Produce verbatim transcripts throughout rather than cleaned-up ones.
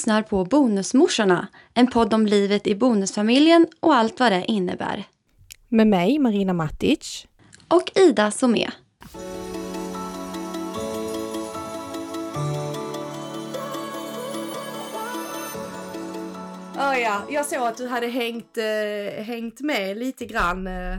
lyssnar på Bonusmorsorna, en podd om livet i bonusfamiljen och allt vad det innebär. Med mig, Marina Matic. Och Ida Somé. Oh ja, jag såg att du hade hängt, eh, hängt med lite grann eh,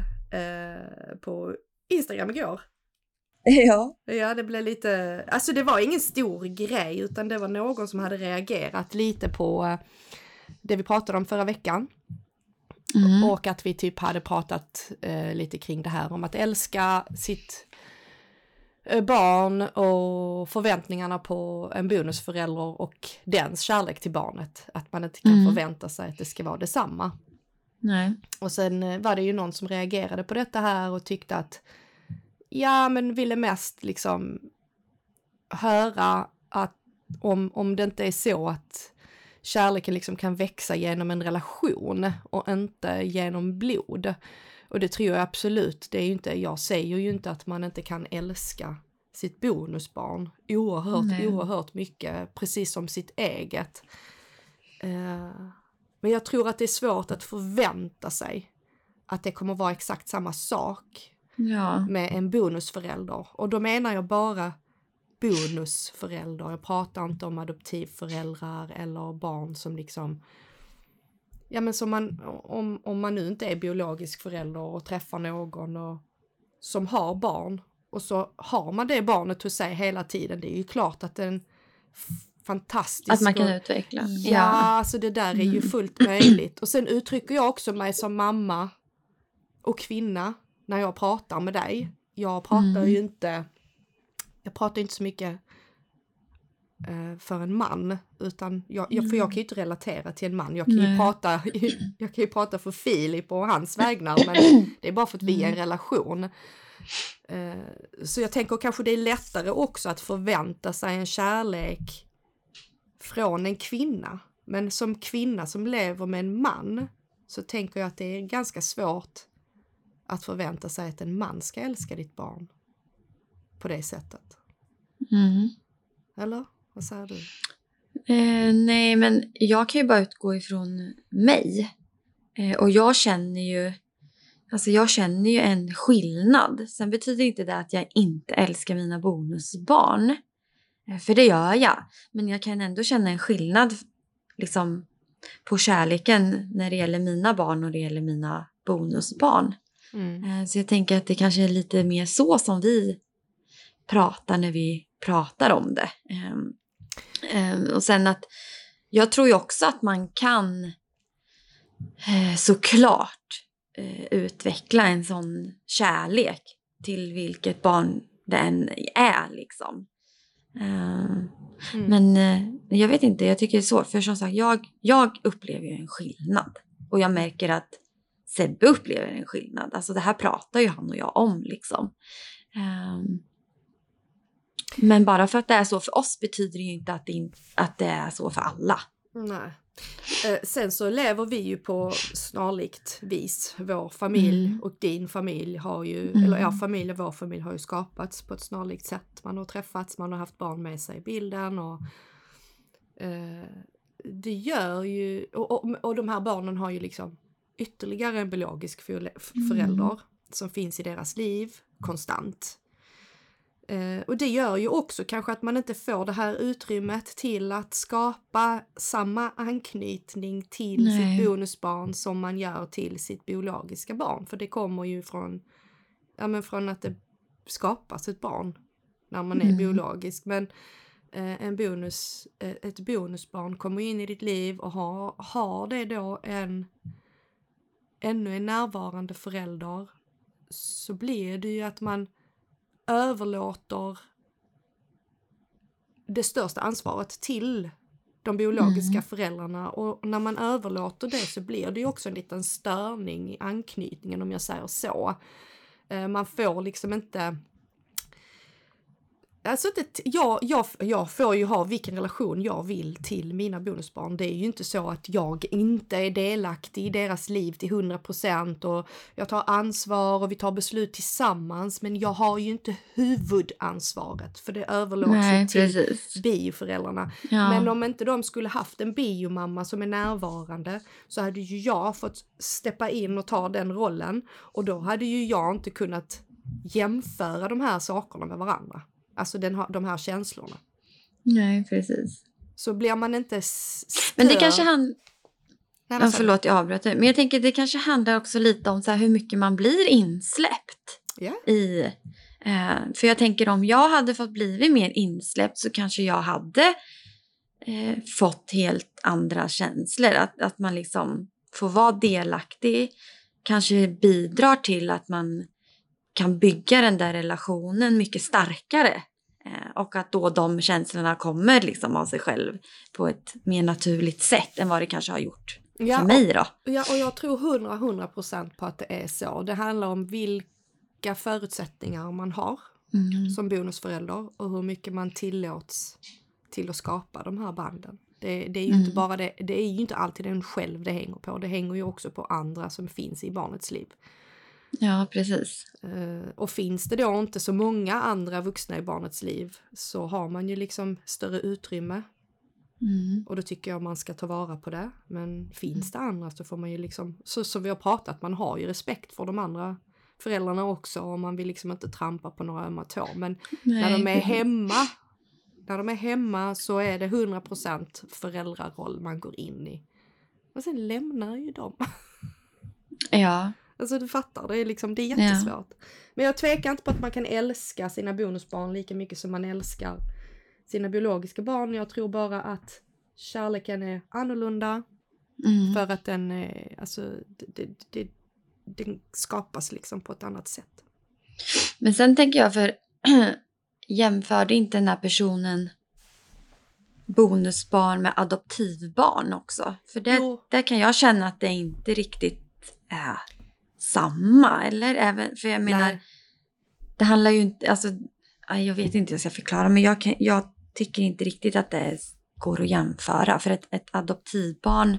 på Instagram igår. Ja. Ja, det blev lite... Alltså det var ingen stor grej, utan det var någon som hade reagerat lite på eh, det vi pratade om förra veckan. Mm. Och att vi typ hade pratat eh, lite kring det här om att älska sitt eh, barn och förväntningarna på en bonusförälder och dens kärlek till barnet. Att man inte kan mm. förvänta sig att det ska vara detsamma. Nej. Och sen eh, var det ju någon som reagerade på detta här och tyckte att ja, men ville mest liksom höra att om, om det inte är så att kärleken liksom kan växa genom en relation och inte genom blod. Och det tror jag absolut. Det är ju inte, jag säger ju inte att man inte kan älska sitt bonusbarn oerhört, Nej. oerhört mycket, precis som sitt eget. Uh, men jag tror att det är svårt att förvänta sig att det kommer vara exakt samma sak ja. med en bonusförälder. Och då menar jag bara bonusförälder. Jag pratar inte om adoptivföräldrar eller barn som liksom, ja men som man, om, om man nu inte är biologisk förälder och träffar någon och, som har barn och så har man det barnet hos sig hela tiden. Det är ju klart att den fantastisk. Att man kan och, utveckla. Ja, ja, alltså det där är ju fullt möjligt. Och sen uttrycker jag också mig som mamma och kvinna när jag pratar med dig. Jag pratar mm. ju inte Jag pratar inte så mycket uh, för en man, utan jag, jag, för jag kan ju inte relatera till en man. Jag kan, ju prata, jag kan ju prata för Filip och hans vägnar, men det är bara för att vi är en relation. Uh, så jag tänker kanske det är lättare också att förvänta sig en kärlek från en kvinna. Men som kvinna som lever med en man så tänker jag att det är ganska svårt att förvänta sig att en man ska älska ditt barn på det sättet. Mm. Eller? Vad säger du? Eh, nej, men jag kan ju bara utgå ifrån mig. Eh, och jag känner ju alltså jag känner ju en skillnad. Sen betyder inte det att jag inte älskar mina bonusbarn. Eh, för det gör jag. Men jag kan ändå känna en skillnad liksom på kärleken när det gäller mina barn och det gäller mina bonusbarn. Mm. Eh, så jag tänker att det kanske är lite mer så som vi pratar när vi pratar om det. Um, um, och sen att jag tror ju också att man kan uh, såklart uh, utveckla en sån kärlek till vilket barn det än är liksom. Uh, mm. Men uh, jag vet inte, jag tycker det är svårt. För som sagt, jag, jag upplever ju en skillnad. Och jag märker att Sebbe upplever en skillnad. Alltså det här pratar ju han och jag om liksom. Um, Men bara för att det är så för oss betyder det ju inte att det, in, att det är så för alla. Nej. Eh, sen så lever vi ju på snarlikt vis. Vår familj mm. och din familj har ju, mm. eller er familj och vår familj har ju skapats på ett snarlikt sätt. Man har träffats, man har haft barn med sig i bilden och eh, det gör ju, och, och, och de här barnen har ju liksom ytterligare en biologisk förälder mm. som finns i deras liv konstant. Uh, och det gör ju också kanske att man inte får det här utrymmet till att skapa samma anknytning till Nej. sitt bonusbarn som man gör till sitt biologiska barn. För det kommer ju från, ja, men från att det skapas ett barn när man är mm. biologisk. Men uh, en bonus, uh, ett bonusbarn kommer in i ditt liv och har, har det då en ännu en närvarande förälder, så blir det ju att man överlåter det största ansvaret till de biologiska mm. föräldrarna, och när man överlåter det så blir det ju också en liten störning i anknytningen, om jag säger så. Man får liksom inte Alltså det, jag, jag, jag får ju ha vilken relation jag vill till mina bonusbarn. Det är ju inte så att jag inte är delaktig i deras liv till hundra procent och jag tar ansvar och vi tar beslut tillsammans. Men jag har ju inte huvudansvaret, för det överlåts Nej, ju till precis. bioföräldrarna. Ja. Men om inte de skulle haft en biomamma som är närvarande, så hade ju jag fått steppa in och ta den rollen. Och då hade ju jag inte kunnat jämföra de här sakerna med varandra. Alltså den, de här känslorna. Nej, precis. Så blir man inte stör... Men det kanske han... Nej, Ja, förlåt, jag avbröt dig. Men jag tänker det kanske handlar också lite om så här hur mycket man blir insläppt. Yeah. I... Eh, för jag tänker om jag hade fått blivit mer insläppt så kanske jag hade eh, fått helt andra känslor. Att, att man liksom får vara delaktig. Kanske bidrar till att man kan bygga den där relationen mycket starkare. Eh, och att då de känslorna kommer liksom av sig själv på ett mer naturligt sätt än vad det kanske har gjort ja, för mig då. Ja, och jag tror hundra, hundra procent på att det är så. Det handlar om vilka förutsättningar man har mm. som bonusförälder och hur mycket man tillåts till att skapa de här banden. Det, det är ju mm. inte bara det, det är ju inte alltid en själv det hänger på. Det hänger ju också på andra som finns i barnets liv. Ja, precis. Uh, och finns det då inte så många andra vuxna i barnets liv så har man ju liksom större utrymme. Mm. Och då tycker jag man ska ta vara på det. Men finns det andra så får man ju liksom, så som vi har pratat, man har ju respekt för de andra föräldrarna också. Och man vill liksom inte trampa på några ömma tår. Men Nej. när de är hemma, när de är hemma så är det hundra procent föräldraroll man går in i. Och sen lämnar ju de. Ja. Alltså du fattar, det är liksom, det är jättesvårt. Ja. Men jag tvekar inte på att man kan älska sina bonusbarn lika mycket som man älskar sina biologiska barn. Jag tror bara att kärleken är annorlunda. Mm. För att den, är, alltså, det, det, det, den skapas liksom på ett annat sätt. Men sen tänker jag, för jämförde inte den här personen bonusbarn med adoptivbarn också? För det, där kan jag känna att det inte riktigt är samma, eller? Även, för jag menar, Nej. det handlar ju inte, alltså, jag vet inte hur jag ska förklara, men jag, kan, jag tycker inte riktigt att det går att jämföra, för ett, ett adoptivbarn.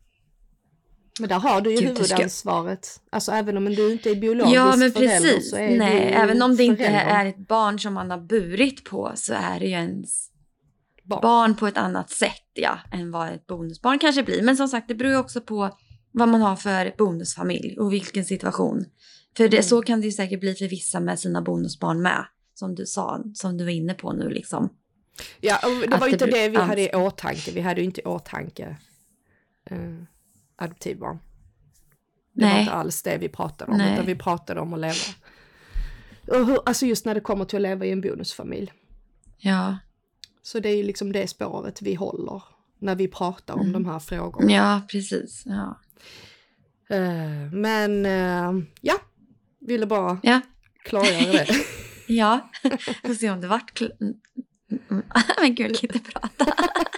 Men där har du ju Gud, huvudansvaret, ska... alltså även om du inte är biologisk ja, men förälder precis. så är Nej, du även om det förälder. Inte är ett barn som man har burit på så är det ju ens barn, barn på ett annat sätt, ja, än vad ett bonusbarn kanske blir. Men som sagt, det beror ju också på vad man har för bonusfamilj och vilken situation. För det, mm. så kan det ju säkert bli för vissa med sina bonusbarn med. Som du sa, som du var inne på nu liksom. Ja, och det var ju inte det vi hade i åtanke. Vi hade ju inte i åtanke uh, adoptivbarn. Det Nej. var inte alls det vi pratade om. Nej. Utan vi pratade om att leva. Och hur, alltså just när det kommer till att leva i en bonusfamilj. Ja. Så det är ju liksom det spåret vi håller. När vi pratar om mm. de här frågorna. Ja, precis. Ja. Uh, men uh, ja, ville bara ja. klargöra det. Ja, får se om det vart kl- men gud, jag kan inte prata.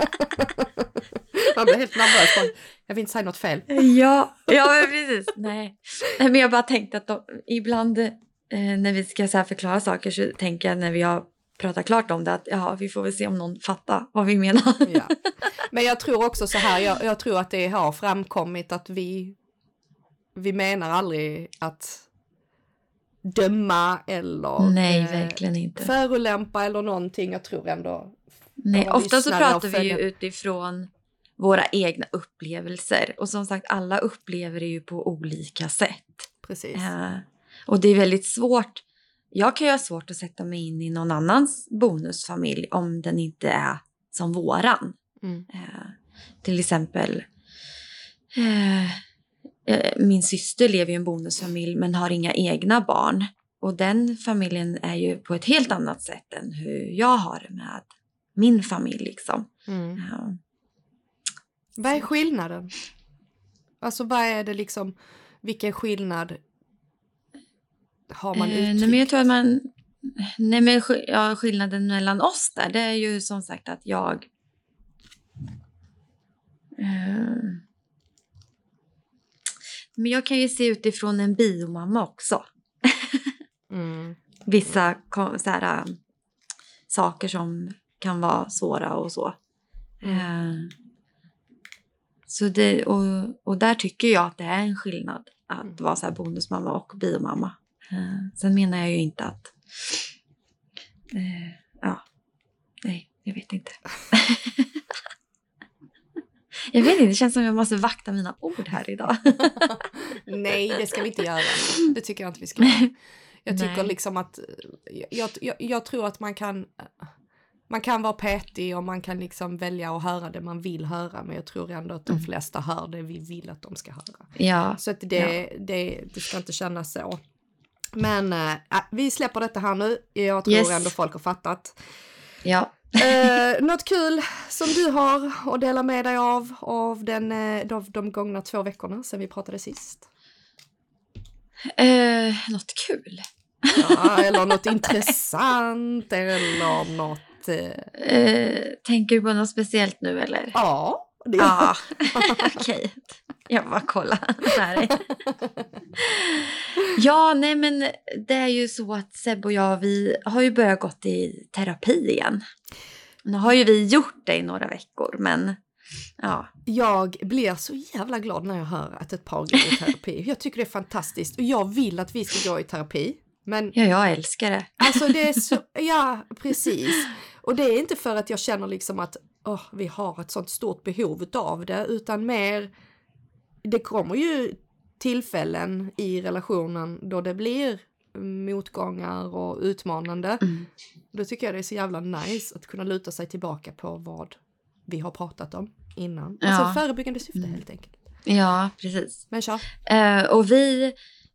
Man blir helt nervös. Jag vill inte säga något fel. Ja, ja precis. Nej. Men jag bara tänkte att de, ibland eh, när vi ska så här förklara saker så tänker jag när vi har pratat klart om det att ja, vi får väl se om någon fattar vad vi menar. Ja. Men jag tror också så här, jag, jag tror att det har framkommit att vi vi menar aldrig att döma eller Nej, eh, verkligen inte. förolämpa eller någonting. Jag tror ändå. Nej, ofta så pratar vi ju utifrån våra egna upplevelser. Och som sagt, alla upplever det ju på olika sätt. Precis. Eh, och det är väldigt svårt. Jag kan ju ha svårt att sätta mig in i någon annans bonusfamilj om den inte är som våran. Mm. Eh, till exempel eh, min syster lever i en bonusfamilj men har inga egna barn. Och den familjen är ju på ett helt annat sätt än hur jag har med min familj liksom. Mm. Ja. Vad är skillnaden? Alltså vad är det liksom, vilken skillnad har man uttryckt? Eh, nej men jag tror att man, nej men ja, skillnaden mellan oss där, det är ju som sagt att jag eh, men jag kan ju se utifrån en biomamma också. Mm. Vissa så här, saker som kan vara svåra och så. Mm. Eh, så det, och, och där tycker jag att det är en skillnad att Mm. vara så här bonusmamma och biomamma. Eh, sen menar jag ju inte att eh, ja, nej, jag vet inte. Jag vet inte, det känns som jag måste vakta mina ord här idag. Nej, det ska vi inte göra. Det tycker jag inte vi ska göra. Jag tycker Nej. liksom att jag, jag, jag tror att man kan man kan vara petig och man kan liksom välja att höra det man vill höra, men jag tror ändå att de Mm. flesta hör det vi vill att de ska höra. Ja, Så att det, ja. det, det ska inte kännas så. Men äh, vi släpper detta här nu. Jag tror Yes. ändå folk har fattat. Ja. Eh, något kul som du har att dela med dig av av den, eh, de, de gångna två veckorna sedan vi pratade sist? Eh, något kul. Ja, eller något intressant eller något... Eh... Eh, tänker du på något speciellt nu eller? Ja. Det... Ja, okej. Jag bara kolla. Där. Ja, nej men det är ju så att Seb och jag, vi har ju börjat gått i terapi igen. Nu har ju vi gjort det i några veckor, men ja. Jag blir så jävla glad när jag hör att ett par går i terapi. Jag tycker det är fantastiskt och jag vill att vi ska gå i terapi. Men Ja, jag älskar det. alltså det är så, ja precis. Och det är inte för att jag känner liksom att oh, vi har ett sånt stort behov av det, utan mer, det kommer ju tillfällen i relationen då det blir motgångar och utmanande. Mm. Då tycker jag det är så jävla nice att kunna luta sig tillbaka på vad vi har pratat om innan. Ja. Alltså förebyggande syfte Mm. helt enkelt. Ja, precis. Men kör. Eh, och vi,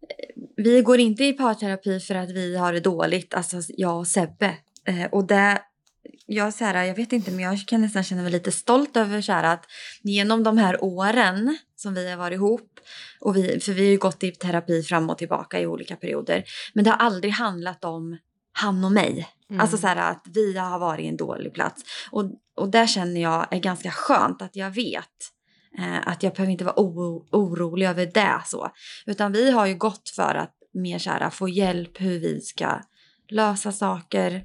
vi går inte i parterapi för att vi har det dåligt, alltså jag och Sebbe. Eh, och det, jag, så här, jag vet inte, men jag kan nästan känna mig lite stolt över så här, att genom de här åren som vi har varit ihop, och vi, för vi har ju gått i terapi fram och tillbaka i olika perioder, men det har aldrig handlat om han och mig. Mm. Alltså så här att vi har varit i en dålig plats. Och, och där känner jag är ganska skönt att jag vet eh, att jag behöver inte vara oro, orolig över det så. Utan vi har ju gått för att mer så här, få hjälp hur vi ska lösa saker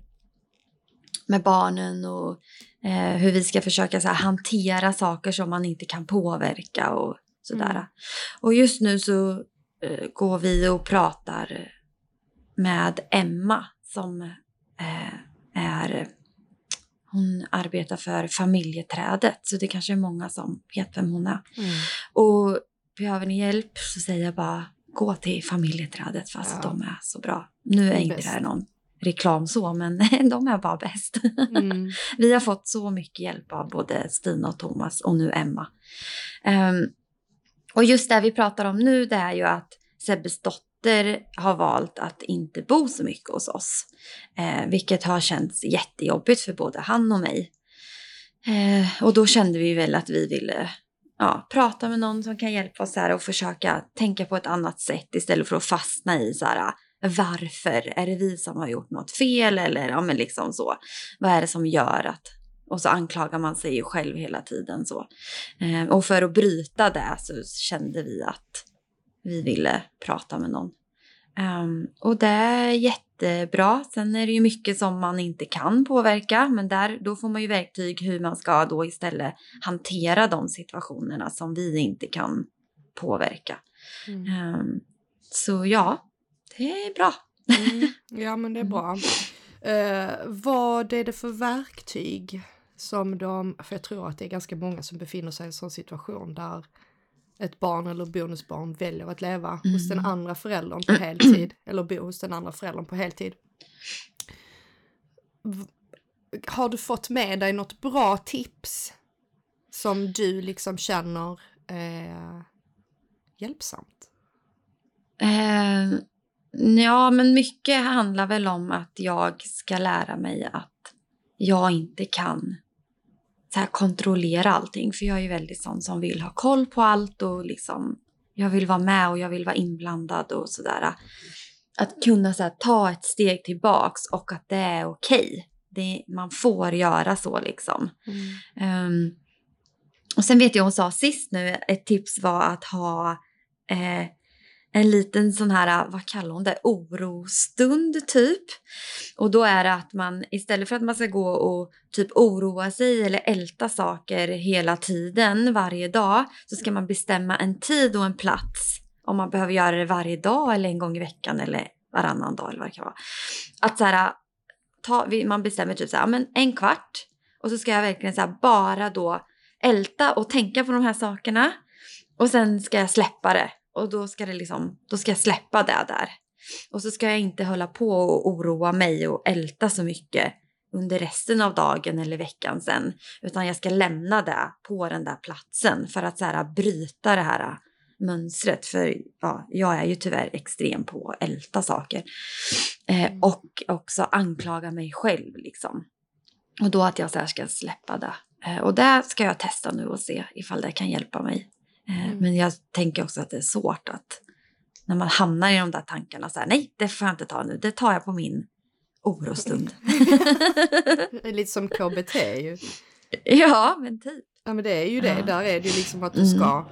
med barnen och eh, hur vi ska försöka så här, hantera saker som man inte kan påverka och sådär. Mm. Och just nu så eh, går vi och pratar med Emma som eh, är, hon arbetar för familjeträdet, så det kanske är många som vet vem hon är. Mm. Och behöver ni hjälp så säger jag bara gå till familjeträdet, fast Ja. de är så bra. Nu är Det är inte bäst. det här någon reklam så, men de är bara bäst. Mm. Vi har fått så mycket hjälp av både Stina och Thomas och nu Emma. Um, och just det vi pratar om nu, det är ju att Sebbes dotter har valt att inte bo så mycket hos oss. Eh, vilket har känts jättejobbigt för både han och mig. Eh, och då kände vi väl att vi ville ja, prata med någon som kan hjälpa oss här och försöka tänka på ett annat sätt istället för att fastna i så här, varför? Är det vi som har gjort något fel? Eller ja, men liksom så. Vad är det som gör att... Och så anklagar man sig ju själv hela tiden så. Eh, och för att bryta det så kände vi att vi ville prata med någon. Um, och det är jättebra. Sen är det ju mycket som man inte kan påverka. Men där, då får man ju verktyg hur man ska då istället hantera de situationerna som vi inte kan påverka. Mm. Um, så ja, det är bra. Mm. Ja, men det är bra. Uh, vad är det för verktyg som de, för jag tror att det är ganska många som befinner sig i en sån situation där ett barn eller bonusbarn väljer att leva Mm. hos den andra föräldern på heltid eller bo hos den andra föräldern på heltid. V- Har du fått med dig något bra tips som du liksom känner eh, hjälpsamt? Uh, ja, men mycket handlar väl om att jag ska lära mig att jag inte kan så här kontrollera allting. För jag är ju väldigt sån som vill ha koll på allt och liksom jag vill vara med och jag vill vara inblandad och sådär. Att kunna så här, ta ett steg tillbaks och att det är okej. Det, man får göra så liksom. Mm. Um, och sen vet jag hon sa sist nu, ett tips var att ha eh, en liten sån här, vad kallar hon det, orostund typ. Och då är det att man istället för att man ska gå och typ oroa sig eller älta saker hela tiden varje dag, så ska man bestämma en tid och en plats. Om man behöver göra det varje dag eller en gång i veckan eller varannan dag eller vad det kan vara. Att så här, ta, man bestämmer typ så här, men en kvart. Och så ska jag verkligen så här, bara då älta och tänka på de här sakerna. Och sen ska jag släppa det. Och då ska det liksom, då ska jag släppa det där. Och så ska jag inte hålla på och oroa mig och älta så mycket under resten av dagen eller veckan sen. Utan jag ska lämna det på den där platsen för att så här, bryta det här mönstret. För ja, jag är ju tyvärr extrem på att älta saker. Eh, och också anklaga mig själv liksom. Och då att jag så här ska släppa det. Eh, och det ska jag testa nu och se ifall det kan hjälpa mig. Eh, mm. Men jag tänker också att det är svårt att när man hamnar i de där tankarna så här, nej, det får jag inte ta nu. Det tar jag på min orostund. Det är lite som K B T ju. Ja, men typ. Ja, men det är ju det. Ja. Där är det ju liksom att du ska mm.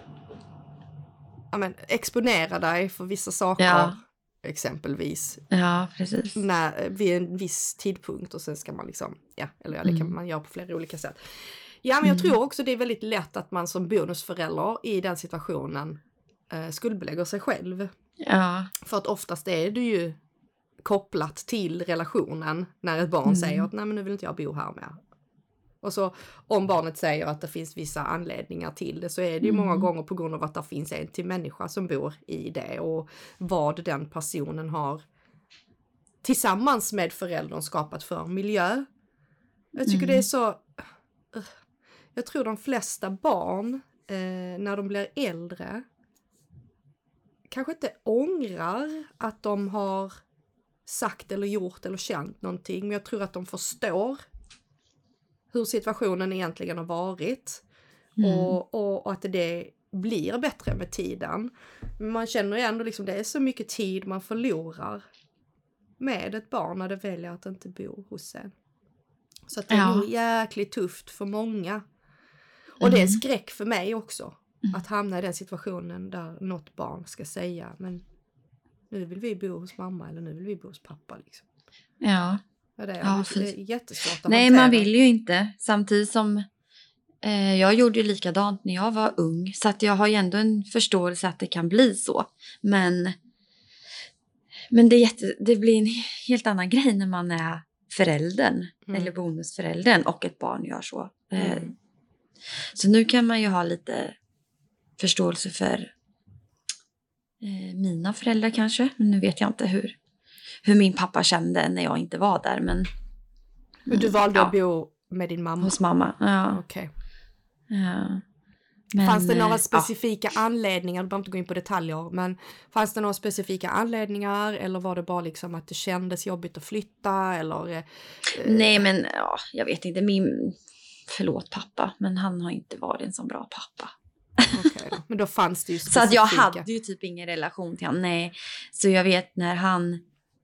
ja, men, exponera dig för vissa saker. Ja. Exempelvis. Ja, precis. När, vid en viss tidpunkt och sen ska man liksom, ja, eller ja, det kan mm. man göra på flera olika sätt. Ja, men jag mm. tror också det är väldigt lätt att man som bonusförälder i den situationen eh, skuldbelägger sig själv. Ja. För att oftast är det ju kopplat till relationen när ett barn mm. säger att nej, men nu vill inte jag bo här med. Och så om barnet säger att det finns vissa anledningar till det, så är det ju mm. många gånger på grund av att det finns en till människa som bor i det och vad den personen har tillsammans med föräldern skapat för miljö. Jag tycker mm. det är så... Jag tror de flesta barn eh, när de blir äldre kanske inte ångrar att de har sagt eller gjort eller känt någonting, men jag tror att de förstår hur situationen egentligen har varit mm. och, och, och att det blir bättre med tiden. Men man känner ju ändå liksom det är så mycket tid man förlorar med ett barn när det väljer att inte bo hos en. Så att det är nog jäkligt tufft för många. Och mm. det är en skräck för mig också. Mm. Att hamna i den situationen där något barn ska säga, men nu vill vi bo hos mamma eller nu vill vi bo hos pappa. Liksom. Ja. Ja, det är, ja, det är jättesvårt att nej, hantera. man vill ju inte. Samtidigt som eh, jag gjorde ju likadant när jag var ung. Så att jag har ju ändå en förståelse att det kan bli så. Men, men det, är jätte, det blir en helt annan grej när man är föräldern. Mm. Eller bonusföräldern och ett barn gör så. Eh, mm. Så nu kan man ju ha lite förståelse för eh, mina föräldrar kanske. Men nu vet jag inte hur, hur min pappa kände när jag inte var där. Men, men du valde ja. att bo med din mamma? Hos mamma, ja. Okej. Okay. Ja. Men, fanns det några specifika ja. anledningar, du behöver inte gå in på detaljer, men fanns det några specifika anledningar eller var det bara liksom att det kändes jobbigt att flytta eller? Eh, nej, men ja, jag vet inte, min, förlåt pappa, men han har inte varit en så bra pappa. Okej, okay, men då fanns det ju specifika. Så att jag hade ju typ ingen relation till honom, nej. Så jag vet när han,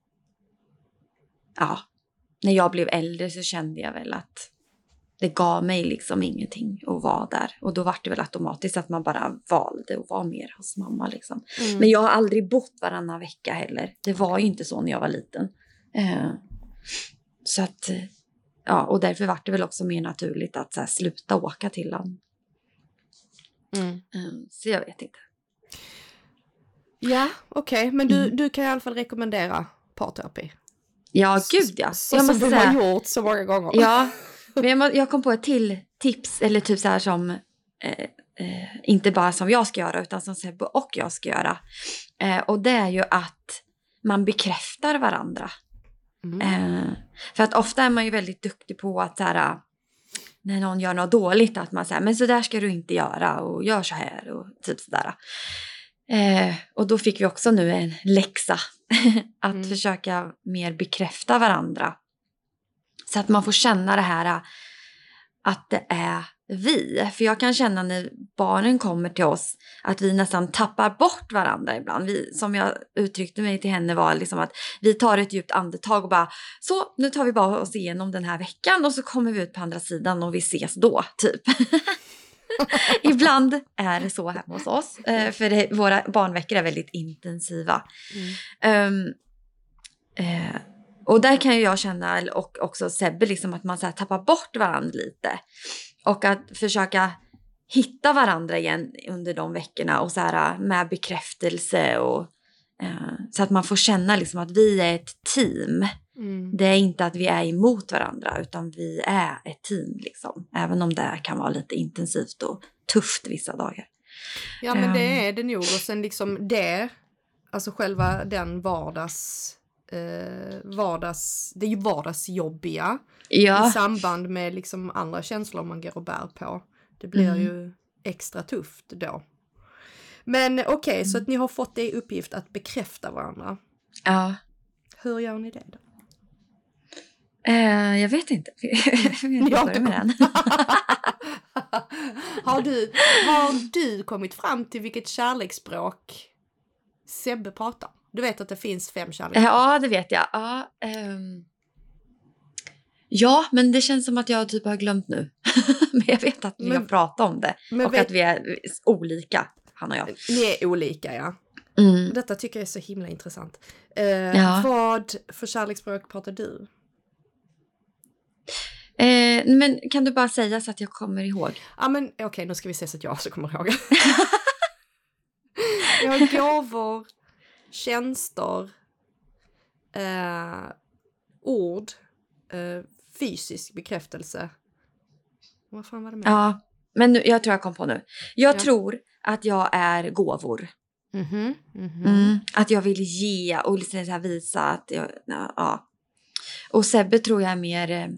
ja, när jag blev äldre så kände jag väl att det gav mig liksom ingenting att vara där. Och då var det väl automatiskt att man bara valde att vara mer hos mamma liksom. Mm. Men jag har aldrig bott varannan vecka heller. Det var ju inte så när jag var liten. Eh, så att, ja, och därför var det väl också mer naturligt att så här, sluta åka till honom. Mm. Eh, så jag vet inte. Ja, okej. Okay. Men du, mm. du kan i alla fall rekommendera parterapi. Ja, gud ja. Så, jag måste som du säga, har gjort så många gånger. Ja, men jag, jag kom på ett till tips, eller typ så här som, eh, eh, inte bara som jag ska göra, utan som Sebbe och jag ska göra. Eh, och det är ju att man bekräftar varandra. Mm. Eh, för att ofta är man ju väldigt duktig på att så här, när någon gör något dåligt, att man säger, men så där ska du inte göra och gör så här och typ sådär. Eh, och då fick vi också nu en läxa att mm. försöka mer bekräfta varandra. Så att man får känna det här att det är vi. För jag kan känna när barnen kommer till oss att vi nästan tappar bort varandra ibland. Vi, som jag uttryckte mig till henne var liksom att vi tar ett djupt andetag och bara så, nu tar vi bara oss igenom den här veckan och så kommer vi ut på andra sidan och vi ses då, typ. Ibland är det så hemma hos oss. Eh, för det, våra barnveckor är väldigt intensiva. Mm. Um, eh, och där kan ju jag känna, och också Sebbe, liksom att man så här tappar bort varandra lite. Och att försöka hitta varandra igen under de veckorna. Och så här med bekräftelse. Och, eh, så att man får känna liksom att vi är ett team. Mm. Det är inte att vi är emot varandra, utan vi är ett team liksom. Även om det kan vara lite intensivt och tufft vissa dagar. Ja, men det är det nog. Och sen liksom det, alltså själva den vardags, eh, vardags det är ju vardagsjobbiga. Ja. I samband med liksom andra känslor man går och bär på. Det blir mm. ju extra tufft då. Men okej, okay, mm. så att ni har fått det i uppgift att bekräfta varandra. Ja. Hur gör ni det då? Uh, jag vet inte. Jag börjar med den. har, du, har du kommit fram till vilket kärleksspråk Sebbe pratar? Du vet att det finns fem kärleksspråk. Ja, det vet jag. Ja, um... ja, men det känns som att jag typ har glömt nu. Men jag vet att vi men, har pratat om det. Och vet... att vi är olika, han och jag. Ni är olika, ja. Mm. Detta tycker jag är så himla intressant. Uh, ja. Vad för kärleksspråk pratar du? Eh, men kan du bara säga så att jag kommer ihåg? Ja, men okej, okay, nu ska vi se så att jag också kommer ihåg. Jag har gåvor, tjänster, eh, ord, eh, fysisk bekräftelse. Vad fan var det med? Ja, men nu, jag tror jag kom på nu. Jag ja. tror att jag är gåvor. Mm-hmm, mm-hmm. Mm, att jag vill ge och liksom så här visa att jag, ja. Och Sebbe tror jag är mer... Eh,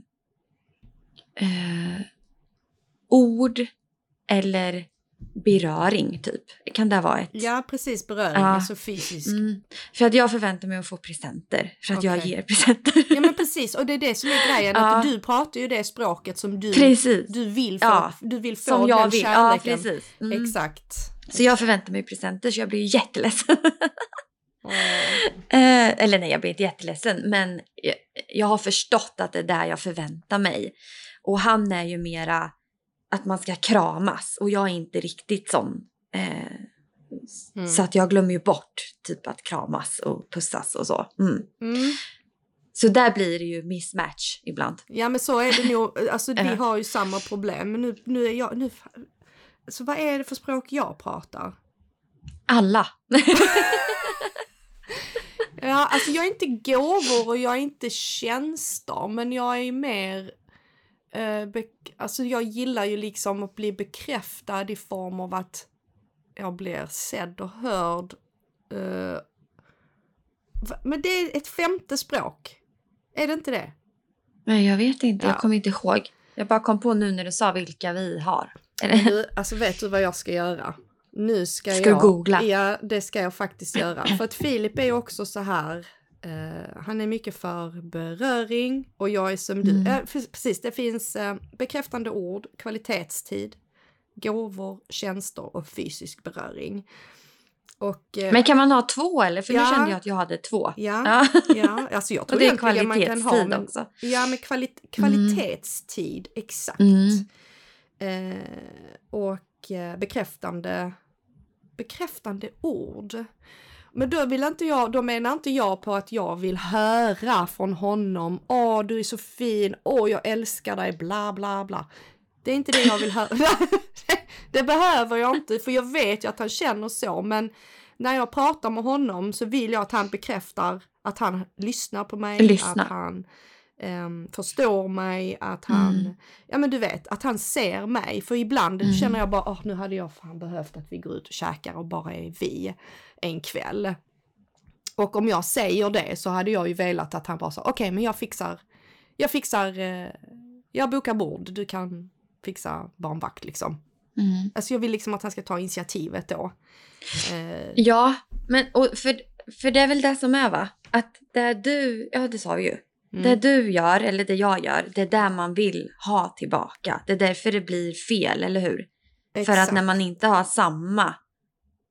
Eh, ord eller beröring typ. Kan det vara ett? Ja, precis, beröring, ja. Alltså fysisk. Mm. För att jag förväntar mig att få presenter. För att okay. jag ger presenter. Ja, men precis, och det är det som är grejen. Ja. Att du pratar ju det språket som du, du vill få, ja. du vill få som den vill. Kärleken. Ja, precis. Mm. Exakt. Så jag förväntar mig presenter, så jag blir jätteledsen. Mm. eh, eller nej, jag blir inte jätteledsen. Men jag, jag har förstått att det är där jag förväntar mig. Och han är ju mera att man ska kramas. Och jag är inte riktigt sån. Eh, mm. Så att jag glömmer ju bort typ att kramas och pussas och så. Mm. Mm. Så där blir det ju mismatch ibland. Ja, men så är det nog. Alltså vi har ju samma problem. Men nu, nu är jag... Nu, så vad är det för språk jag pratar? Alla. Ja, alltså jag är inte gåvor och jag är inte tjänster. Men jag är mer... Uh, be- alltså jag gillar ju liksom att bli bekräftad i form av att jag blir sedd och hörd. Uh, men det är ett femte språk. Är det inte det? Nej, jag vet inte. Ja. Jag kommer inte ihåg. Jag bara kom på nu när du sa vilka vi har. Du, alltså vet du vad jag ska göra? Nu ska, ska jag... googla. Ja, det ska jag faktiskt göra. För att Filip är ju också så här... Uh, han är mycket för beröring och jag är som du. Mm. Uh, precis, det finns uh, bekräftande ord, kvalitetstid, gåvor, tjänster och fysisk beröring. Och, uh, men kan man ha två eller? För ja, nu kände jag att jag hade två. Ja, ja. Alltså jag tror det är kvalitetstid man kan ha, men, också. Ja, men kvalit- kvalitetstid, mm. exakt. Mm. Uh, och uh, bekräftande, bekräftande ord. Men då vill inte jag, då menar inte jag på att jag vill höra från honom. Åh, du är så fin. Åh, jag älskar dig. Bla, bla, bla. Det är inte det jag vill höra. Det behöver jag inte. För jag vet ju att han känner så. Men när jag pratar med honom så vill jag att han bekräftar att han lyssnar på mig. Lyssna. Att han um, förstår mig. Att han, mm. ja men du vet, att han ser mig. För ibland mm. känner jag bara, åh, nu hade jag fan behövt att vi går ut och käkar och bara är vi en kväll. Och om jag säger det så hade jag ju velat att han bara sa, okej, okay, men jag fixar, jag fixar, eh, jag bokar bord, du kan fixa barnvakt liksom. Mm. Alltså jag vill liksom att han ska ta initiativet då. Eh. Ja, men och för, för det är väl det som är, va? Att det du, ja det sa vi ju, mm. det du gör eller det jag gör, det är där man vill ha tillbaka. Det är därför det blir fel, eller hur? Exakt. För att när man inte har samma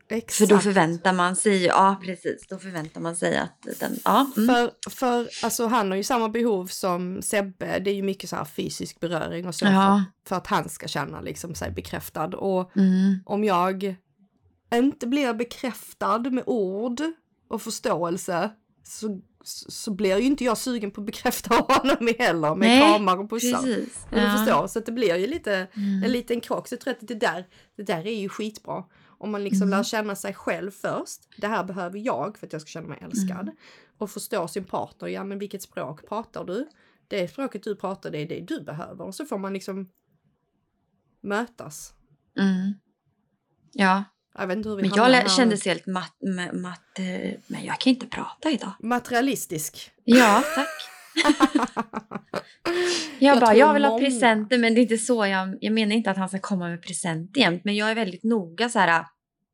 Exakt. För då förväntar man sig, ja precis, då förväntar man sig att den, ja. Mm. För, för alltså han har ju samma behov som Sebbe, det är ju mycket så här fysisk beröring och så Ja. för, för att han ska känna liksom sig bekräftad. Och Mm. om jag inte blir bekräftad med ord och förståelse så, så blir ju inte jag sugen på att bekräfta honom heller med Nej, kramar och pussar. Precis. Men Ja. du förstår, så att det blir ju lite Mm. en liten krock. Så jag tror att det där, det där är ju skitbra. Om man liksom Mm. lär känna sig själv först. Det här behöver jag för att jag ska känna mig älskad. Mm. Och förstå sin partner. Ja, men vilket språk pratar du? Det språket du pratar, det är det du behöver. Och så får man liksom mötas. Mm. Ja. Jag vet inte hur vi Men hamnar jag här lä- kände sig helt matt, matt, matt, eh, men jag kan inte prata idag. materialistisk. Ja, tack. jag, Jag bara, tror jag vill ha många- presenter, men det är inte så. Jag, jag menar inte att han ska komma med present jämt, men jag är väldigt noga så här.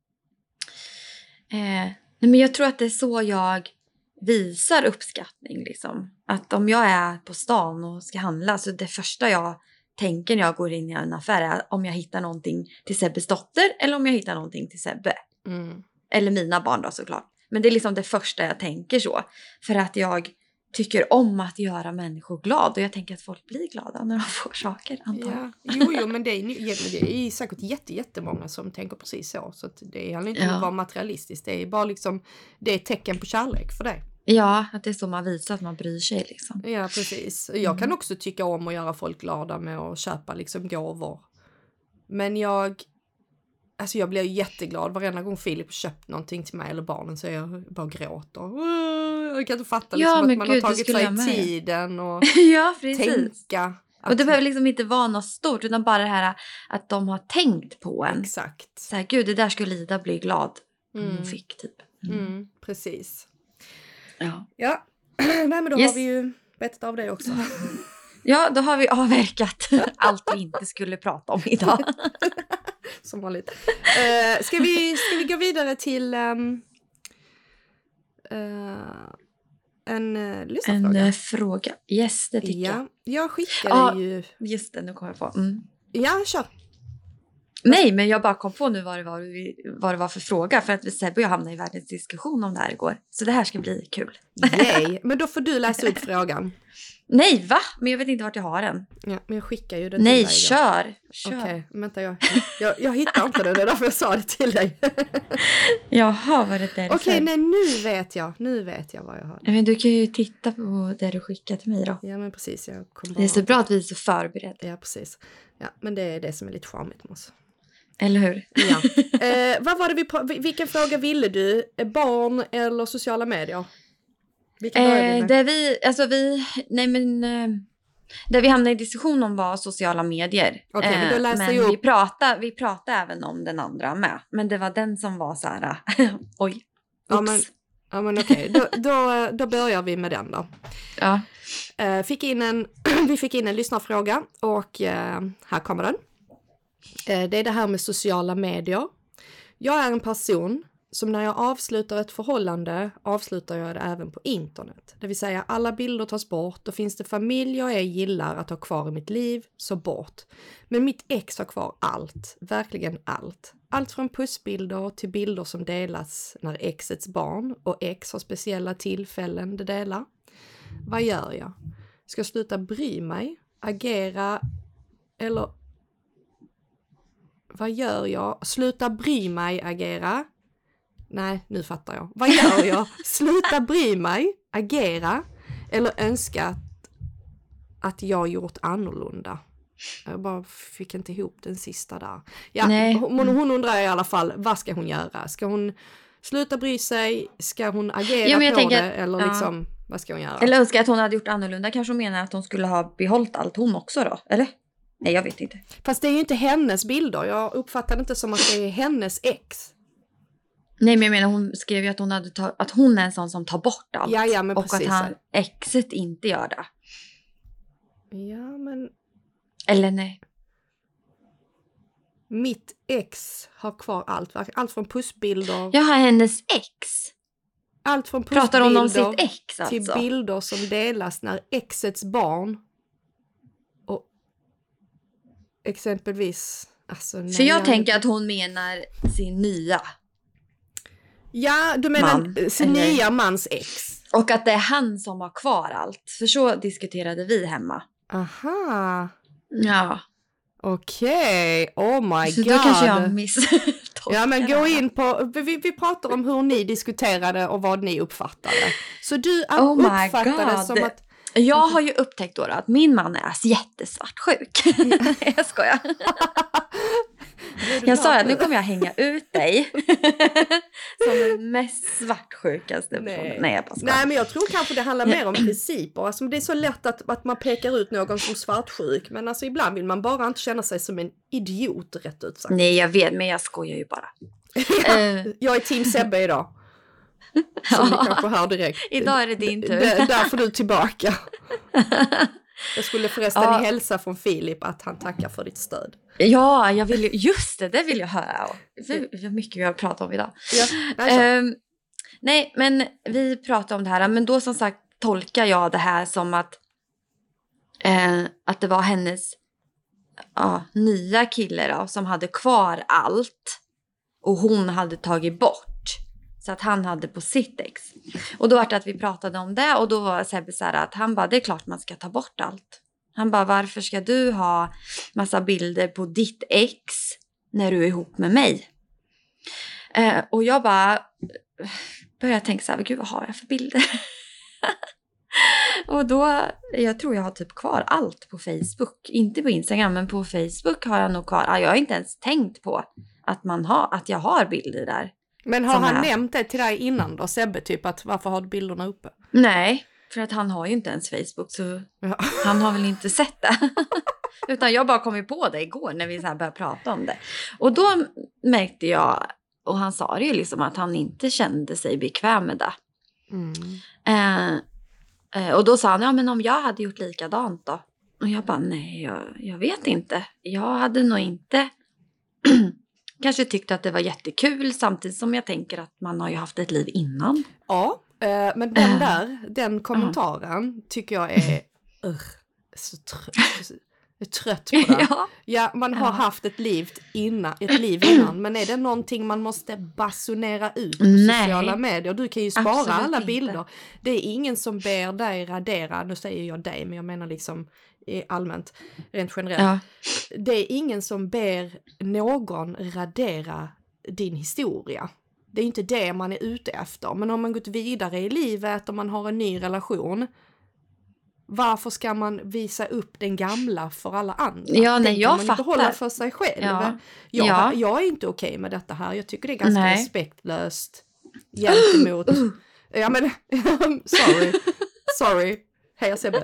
Eh, nej, men jag tror att det är så jag visar uppskattning. Liksom. Att om jag är på stan och ska handla, så det första jag tänker när jag går in i en affär är om jag hittar någonting till Sebbes dotter eller om jag hittar någonting till Sebbe. Mm. Eller mina barn då såklart. Men det är liksom det första jag tänker så. För att jag tycker om att göra människor glada. Och jag tänker att folk blir glada när de får saker, antar jag. Ja. Jo, jo, men det är, det är säkert jätte, jättemånga som tänker precis så. Så att det är inte Ja. att vara materialistiskt. Det är bara liksom, det är ett tecken på kärlek för det. Ja, att det är så man visar att man bryr sig liksom. Ja, precis. Jag kan också tycka om att göra folk glada med att köpa liksom gåvor. Men jag, alltså jag blir jätteglad varenda gång Filip köpt någonting till mig eller barnen, så jag bara gråter. Jag kan inte fatta liksom Ja, att men man gud, har det tagit skulle sig jag med. tiden och Ja, precis. tänka. Och det behöver liksom inte vara något stort, utan bara det här att de har tänkt på en. Exakt. Så här, gud, det där skulle Ida bli glad om Mm. hon fick typ. Mm, precis. Ja. Ja, nej men då Yes. har vi ju betat av det också. ja, då har vi avverkat allt vi inte skulle prata om idag. Som vanligt. Uh, ska, vi, ska vi gå vidare till um, uh, en uh, lyssnarfråga? En eh, fråga. Yes, det tycker jag. Ja, jag skickade Ja. ju... Just det, nu kommer jag på. Mm. Ja, kör. Nej, men jag bara kom på nu vad det var, vi- vad det var för fråga. För att vi Sebbe och jag hamnade i världens diskussion om det här igår. Så det här ska bli kul. Yay. Men då får du läsa upp frågan. Nej, va? Men jag vet inte vart jag har den. Ja, men jag skickar ju den Nej, till dig. kör! Kör. Okej, vänta jag, jag, jag hittar inte den, det är därför jag sa det till dig. Jaha, var det därför? Okej, nej nu vet jag, nu vet jag vad jag har. Men du kan ju titta på det du skickade till mig då. Ja men precis, jag kommer Det är så bra att vi är så förberedda. Ja precis. Ja, men det är det som är lite charmigt med oss. Eller hur? Ja. Eh, vad var det vi pra- vilken fråga ville du? Barn eller sociala medier? Vilken börjar vi Eh, med? där vi, alltså vi, nej men, eh, där vi hamnade i diskussion om var sociala medier. Okej, men då läser men jag upp- vi pratade, vi pratade även om den andra med. Men det var den som var så här, oj, Ja, oops. men- Ja men okej, då, då, då börjar vi med den då. Ja. Eh, fick in en, vi fick in en lyssnarfråga och eh, här kommer den. Eh, det är det här med sociala medier. Jag är en person som när jag avslutar ett förhållande avslutar jag det även på internet. Det vill säga alla bilder tas bort och finns det familj jag gillar att ha kvar i mitt liv så bort. Men mitt ex har kvar allt, verkligen allt. Allt från pussbilder till bilder som delas när exets barn och ex har speciella tillfällen det delar. Vad gör jag? Ska jag sluta bry mig? Agera? Eller vad gör jag? Sluta bry mig, agera? Nej, nu fattar jag. Vad gör jag? Sluta bry mig, agera? Eller önska att, att jag gjort annorlunda? Jag bara fick inte ihop den sista där. Ja, Nej. hon, hon undrar i alla fall, vad ska hon göra? Ska hon sluta bry sig? Ska hon agera Ja, men jag på tänker det? att- Eller ja. liksom, vad ska hon göra? Eller önskar att hon hade gjort annorlunda. Kanske hon menar att hon skulle ha behållit allt hon också då. Eller? Nej, jag vet inte. Fast det är ju inte hennes bilder. Jag uppfattar det inte som att det är hennes ex. Nej, men jag menar hon skrev ju att hon, hade ta- att hon är en sån som tar bort allt. Ja, ja, men och precis. att han, exet inte gör det. Ja, men Eller nej. mitt ex har kvar allt. Allt från pussbilder. Jaha, hennes ex. Allt från Pratar hon om pussbilder sitt ex till alltså? bilder som delas när exets barn och exempelvis alltså, nej, För jag tänker att hon menar sin nya. Ja, du menar man, sin eller... nya mans ex. Och att det är han som har kvar allt. För så diskuterade vi hemma. Aha. Ja. Okej, okay. Oh my så god. Så då kanske jag misstolkar. Ja, men gå in på, vi, vi pratar om hur ni diskuterade och vad ni uppfattade. Så du oh uppfattade god. som att... Jag har ju upptäckt då att min man är jättesvartsjuk. Jag skojar. Jag sa att nu kommer jag hänga ut dig som den mest svartsjukaste personen. Nej, jag bara skojar. Nej, men jag tror kanske det handlar mer om principer. Alltså, det är så lätt att, att man pekar ut någon som svartsjuk. Men alltså, ibland vill man bara inte känna sig som en idiot, rätt ut sagt. Nej, jag vet, men jag skojar ju bara. ja, jag är team Sebbe idag. Som ja. Ni kanske hör direkt. Idag är det din tur. D- där får du tillbaka. Jag skulle förresten ja. hälsa från Filip att han tackar för ditt stöd. Ja, jag vill ju, just det, det vill jag höra. Hur mycket vi har pratat om idag. Ja, um, nej, men vi pratar om det här. Men då som sagt tolkar jag det här som att, eh, att det var hennes ja, nya kille då, som hade kvar allt. Och hon hade tagit bort. Så att han hade på sitt ex. Och då var det att vi pratade om det. Och då var Sebbe så här att han bara, det är klart man ska ta bort allt. Han bara, varför ska du ha massa bilder på ditt ex när du är ihop med mig? Eh, och jag bara började tänka så här, gud vad har jag för bilder? Och då, jag tror jag har typ kvar allt på Facebook. Inte på Instagram, men på Facebook har jag nog kvar. Jag har inte ens tänkt på att, man har, att jag har bilder där. Men har han är... nämnt det till dig innan då, Sebbe, typ att varför har du bilderna uppe? Nej, för att han har ju inte ens Facebook, så ja. Han har väl inte sett det. Utan jag bara kom ju på det igår när vi så här började prata om det. Och då märkte jag, och han sa det ju liksom att han inte kände sig bekväm med det. Mm. Eh, eh, och då sa han, ja men om jag hade gjort likadant då? Och jag bara, nej jag, jag vet inte. Jag hade nog inte... kanske tyckte att det var jättekul, samtidigt som jag tänker att man har ju haft ett liv innan. Ja, eh, men den där, den kommentaren uh. tycker jag är uh, så trött, jag är trött på det. ja. ja, man har ja. haft ett liv innan, ett liv innan, men är det någonting man måste basunera ut på Nej. sociala medier? Du kan ju spara Absolut alla inte. bilder. Det är ingen som ber dig radera, nu säger jag dig, men jag menar liksom allmänt, rent generellt. Ja. Det är ingen som ber någon radera din historia. Det är inte det man är ute efter. Men om man gått vidare i livet och man har en ny relation, varför ska man visa upp den gamla för alla andra? Ja, nej, jag man fattar. Behålla för sig själv. Ja. Jag, ja. jag är inte okej med detta här. Jag tycker det är ganska nej. respektlöst gentemot... Uh, uh. Ja, men... sorry. Sorry. Hej, Sebbe.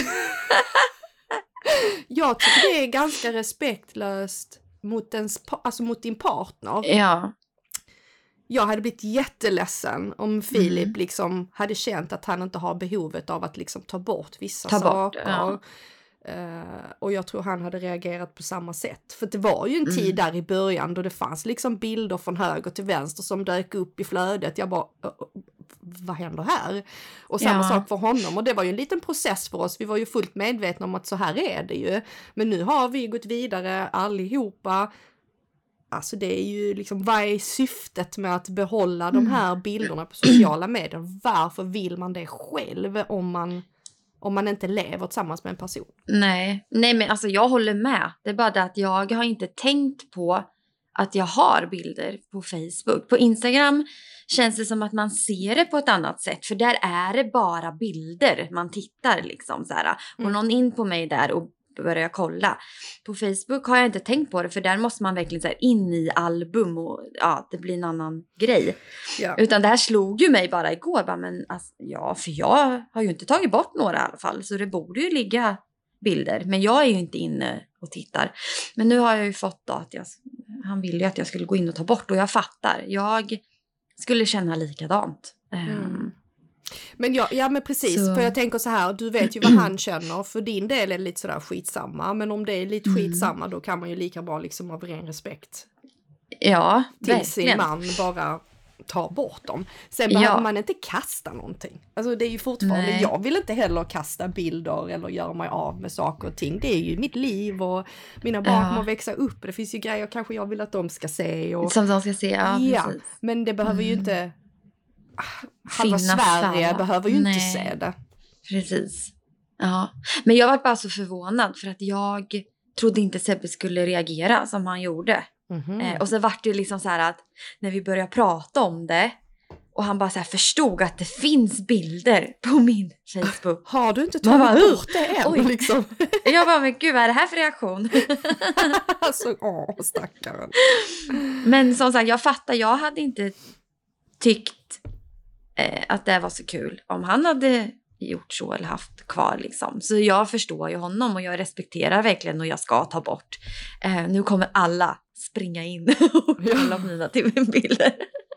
Jag tycker det är ganska respektlöst mot, ens, alltså mot din partner. Ja. Jag hade blivit jätteledsen om Filip mm. liksom hade känt att han inte har behovet av att liksom ta bort vissa ta saker. Bort, ja. Uh, och jag tror han hade reagerat på samma sätt. För det var ju en mm. tid där i början då det fanns liksom bilder från höger till vänster som dök upp i flödet. Jag bara, uh, vad händer här? Och samma ja. sak för honom. Och det var ju en liten process för oss. Vi var ju fullt medvetna om att så här är det ju. Men nu har vi gått vidare allihopa. Alltså det är ju liksom, vad är syftet med att behålla mm. de här bilderna på sociala medier? Varför vill man det själv om man... Om man inte lever tillsammans med en person. Nej, nej men alltså jag håller med. Det är bara det att jag har inte tänkt på att jag har bilder på Facebook. På Instagram känns det som att man ser det på ett annat sätt. För där är det bara bilder man tittar liksom så här. Och mm. någon in på mig där och börjar kolla. På Facebook har jag inte tänkt på det. För där måste man verkligen så här in i album och ja, det blir en annan grej. Ja. Utan det här slog ju mig bara igår. Bara, men alltså, ja, för jag har ju inte tagit bort några i alla fall. Så det borde ju ligga bilder. Men jag är ju inte inne och tittar. Men nu har jag ju fått då att jag, han ville ju att jag skulle gå in och ta bort. Och jag fattar. Jag skulle känna likadant. Mm. Um, Men ja, ja men precis, så. För jag tänker så här, du vet ju vad han känner, för din del är det lite sådär skitsamma, men om det är lite mm. skitsamma då kan man ju lika bra liksom av ren respekt ja, till verkligen. sin man bara ta bort dem. Sen behöver Ja. man inte kasta någonting. Alltså det är ju fortfarande, Nej. jag vill inte heller kasta bilder eller göra mig av med saker och ting. Det är ju mitt liv och mina barn Ja. kommer växa upp. Det finns ju grejer kanske jag vill att de ska se. Och, Som de ska se, ja, ja, precis. men det behöver ju Mm. inte, halva Finnas Sverige alla. behöver ju inte Nej. se det. Precis. Ja. Men jag var bara så förvånad för att jag trodde inte Sebbe skulle reagera som han gjorde. Mhm. Eh, och så var det liksom så här att när vi började prata om det och han bara så här förstod att det finns bilder på min Facebook. Har du inte Man tagit bara, bort det än? oj. Liksom? Jag bara, men gud vad är det här för reaktion? Alltså, åh, stackaren. Men som sagt, jag fattar, jag hade inte tyckt eh, att det var så kul om han hade gjort så eller haft kvar liksom. Så jag förstår ju honom och jag respekterar verkligen och jag ska ta bort. Eh, nu kommer alla springa in och kolla på mina tv-bilder.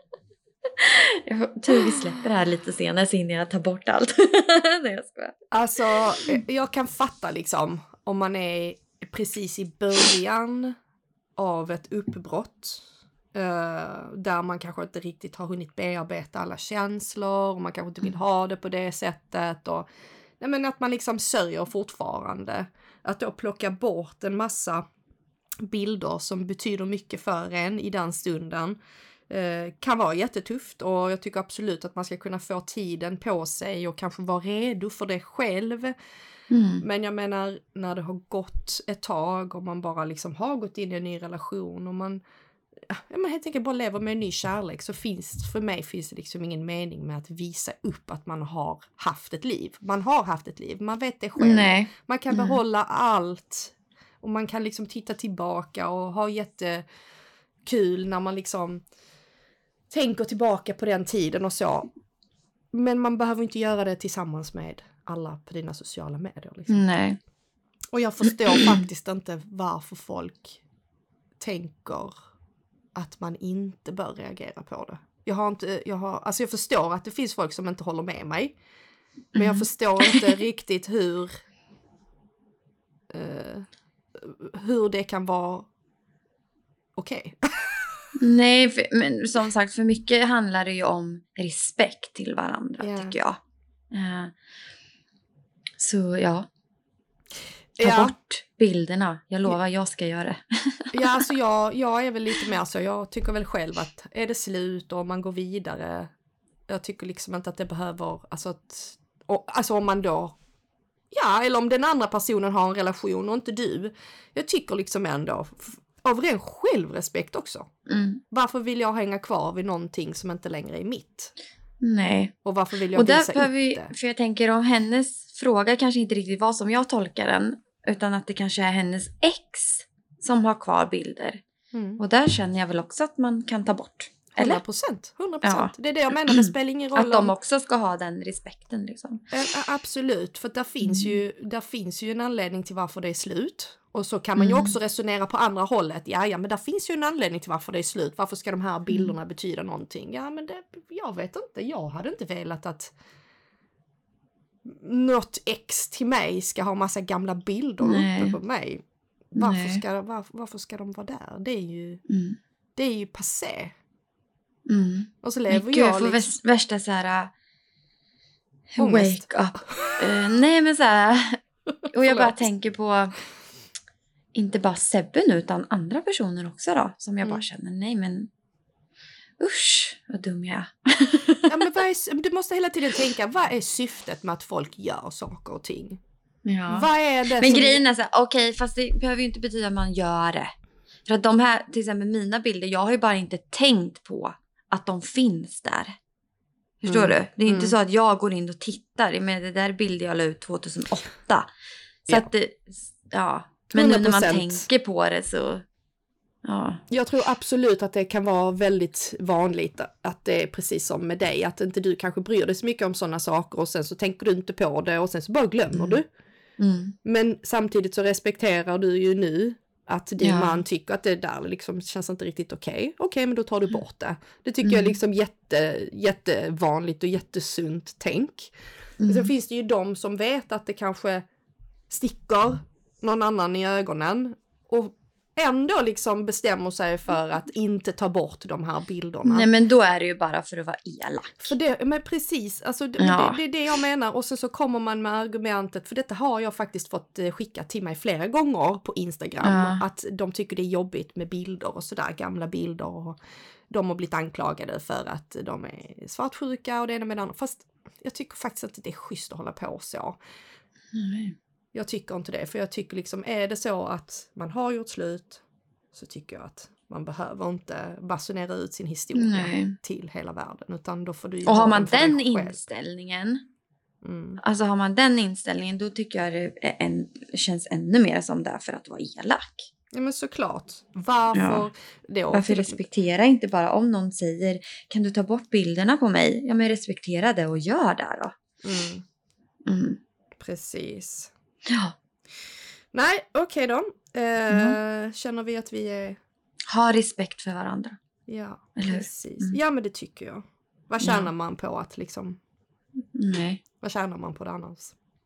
Jag får, tur vi släpper det här lite senare så hinner jag ta bort allt. Nej, jag skojar. Alltså, jag kan fatta liksom om man är precis i början av ett uppbrott uh, där man kanske inte riktigt har hunnit bearbeta alla känslor och man kanske inte vill ha det på det sättet och nej, men att man liksom sörjer fortfarande. Att då plocka bort en massa bilder som betyder mycket för en i den stunden eh, kan vara jättetufft och jag tycker absolut att man ska kunna få tiden på sig och kanske vara redo för det själv. Mm. Men jag menar när det har gått ett tag och man bara liksom har gått in i en ny relation och man ja, men helt enkelt bara lever med en ny kärlek så finns för mig finns det liksom ingen mening med att visa upp att man har haft ett liv. Man har haft ett liv, man vet det själv. Nej. Man kan Mm. behålla allt och man kan liksom titta tillbaka och ha jättekul när man liksom tänker tillbaka på den tiden och så. Men man behöver inte göra det tillsammans med alla på dina sociala medier. Liksom. Nej. Och jag förstår faktiskt inte varför folk tänker att man inte bör reagera på det. Jag har inte, jag har, alltså jag förstår att det finns folk som inte håller med mig. Men jag Mm. förstår inte riktigt hur uh, hur det kan vara okej. Okay. Nej, för, men som sagt, för mycket handlar det ju om respekt till varandra, Yeah. tycker jag. Uh, så ja, ta Ja. bort bilderna. Jag lovar, jag ska göra det. Ja, alltså jag, jag är väl lite mer så. Jag tycker väl själv att är det slut och man går vidare. Jag tycker liksom inte att det behöver, alltså, att, och, alltså om man då, ja, eller om den andra personen har en relation och inte du. Jag tycker liksom ändå, av ren självrespekt också. Mm. Varför vill jag hänga kvar vid någonting som inte längre är mitt? Nej. Och varför vill jag Och där visa upp behöver vi, det? för jag tänker om hennes fråga kanske inte riktigt var som jag tolkar den, utan att det kanske är hennes ex som har kvar bilder. Mm. Och där känner jag väl också att man kan ta bort. Eller? hundra procent. hundra procent. Ja. Det är det jag menar, det spelar ingen roll Att de om... också ska ha den respekten liksom. Ä- Absolut, för där finns, Mm. ju, där finns ju en anledning till varför det är slut. Och så kan man ju Mm. också resonera på andra hållet. Ja, ja, men där finns ju en anledning till varför det är slut. Varför ska de här bilderna mm. betyda någonting? Ja, men det, jag vet inte. Jag hade inte velat att något ex till mig ska ha massa gamla bilder Nej. uppe på mig. Varför Nej. ska, var, varför ska de vara där? Det är ju, Mm. det är ju passé. Mm. Och så Men lever gud, jag, jag får liksom... värsta, värsta så här... Uh, Ångest. wake up. Uh, nej, men så här... Och jag bara Förlåt. tänker på... Inte bara Sebbe nu, utan andra personer också då. Som jag Mm. bara känner, nej men... Usch, vad dum jag är. Ja, men vad är, du måste hela tiden tänka, vad är syftet med att folk gör saker och ting? Ja. Vad är det Men som... grejen är så här, okej, fast det behöver ju inte betyda att man gör det. För att de här, till exempel mina bilder, jag har ju bara inte tänkt på att de finns där. Förstår Mm. du? Det är Mm. inte så att jag går in och tittar. Men det där bilder jag la ut tjugohundraåtta. Så Ja. att det, ja. Men nu när man hundra procent. tänker på det så, ja. Jag tror absolut att det kan vara väldigt vanligt att det är precis som med dig. Att inte du kanske bryr dig så mycket om sådana saker och sen så tänker du inte på det och sen så bara glömmer Mm. du. Mm. Men samtidigt så respekterar du ju nu att din Ja. man tycker att det där liksom känns inte riktigt okej. Okej, okay, men då tar du bort det. Det tycker Mm. jag är liksom jätte, jättevanligt och jättesunt tänk. Mm. Sen finns det ju de som vet att det kanske sticker någon annan i ögonen och ändå liksom bestämmer sig för att inte ta bort de här bilderna. Nej, men då är det ju bara för att vara elak. För det, men precis, alltså det, Ja. det, det är det jag menar. Och så, så kommer man med argumentet, för detta har jag faktiskt fått skicka till mig flera gånger på Instagram. Ja. Att de tycker det är jobbigt med bilder och sådär, gamla bilder. Och de har blivit anklagade för att de är svartsjuka och det ena med det andra. Fast jag tycker faktiskt inte det är schysst att hålla på så. Mm. Jag tycker inte det, för jag tycker liksom, är det så att man har gjort slut, så tycker jag att man behöver inte basunera ut sin historia Nej. till hela världen, utan då får du ju Och har ha man för dig den själv. inställningen, Mm. alltså har man den inställningen, då tycker jag det är en, känns ännu mer som det är för att vara elak. Ja, men såklart. Varför Ja. då? Varför respektera inte bara om någon säger, kan du ta bort bilderna på mig? Ja, men respektera det och gör det då. Mm. Mm. Precis. Ja. Nej, okej då. Eh, Mm. Känner vi att vi är... Ha respekt för varandra. Ja, Eller hur? precis. Mm. Ja, men det tycker jag. Vad tjänar Ja. man på att liksom... Nej. Vad tjänar man på det annars?